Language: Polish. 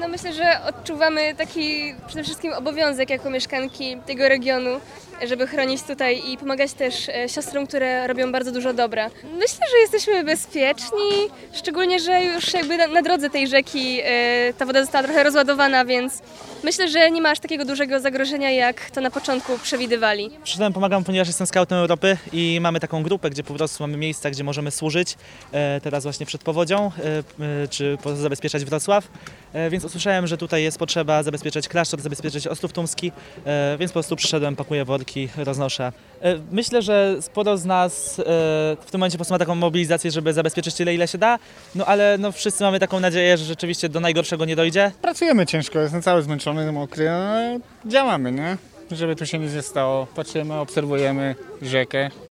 myślę, że odczuwamy taki przede wszystkim obowiązek jako mieszkanki tego regionu, żeby chronić tutaj i pomagać też siostrom, które robią bardzo dużo dobra. Myślę, że jesteśmy bezpieczni, szczególnie, że już jakby na drodze tej rzeki ta woda została trochę rozładowana, więc myślę, że nie ma aż takiego dużego zagrożenia, jak to na początku przewidywali. Przyszedłem, pomagam, ponieważ jestem skautem Europy i mamy taką grupę, gdzie po prostu mamy miejsca, gdzie możemy służyć teraz właśnie przed powodzią, czy zabezpieczać Wrocław. Więc usłyszałem, że tutaj jest potrzeba zabezpieczyć klasztor, zabezpieczyć Ostrów Tumski, więc po prostu przyszedłem, pakuję worki, roznoszę. Myślę, że sporo z nas w tym momencie po prostu ma taką mobilizację, żeby zabezpieczyć tyle, ile się da, no ale no, wszyscy mamy taką nadzieję, że rzeczywiście do najgorszego nie dojdzie. Pracujemy ciężko, jestem cały zmęczony, mokry, ale działamy, nie? Żeby tu się nic nie stało. Patrzymy, obserwujemy rzekę.